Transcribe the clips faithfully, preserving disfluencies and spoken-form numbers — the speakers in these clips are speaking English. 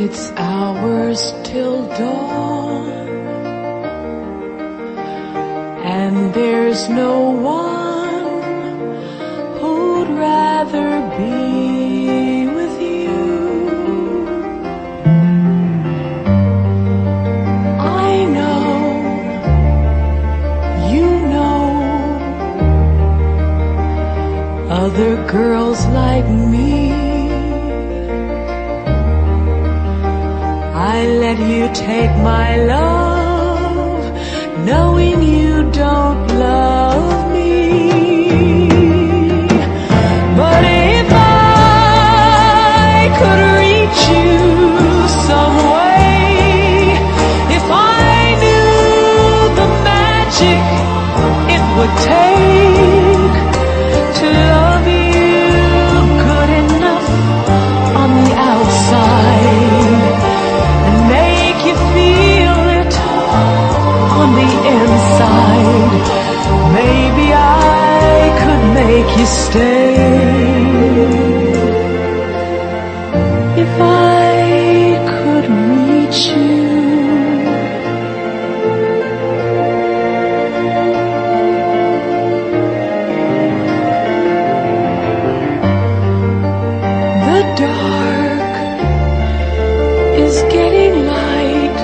It's hours till dawn, and there's no one who'd rather be with you. I know, you know, other girls like me. I let you take my love, knowing you don't love me. But if I could reach you some way, if I knew the magic it would take to love you good enough on the outside, on the inside, maybe I could make you stay. If I could reach you. The dark is getting light,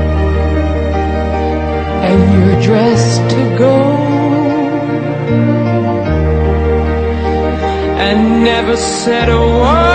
and you're dressed to go, and never said a word.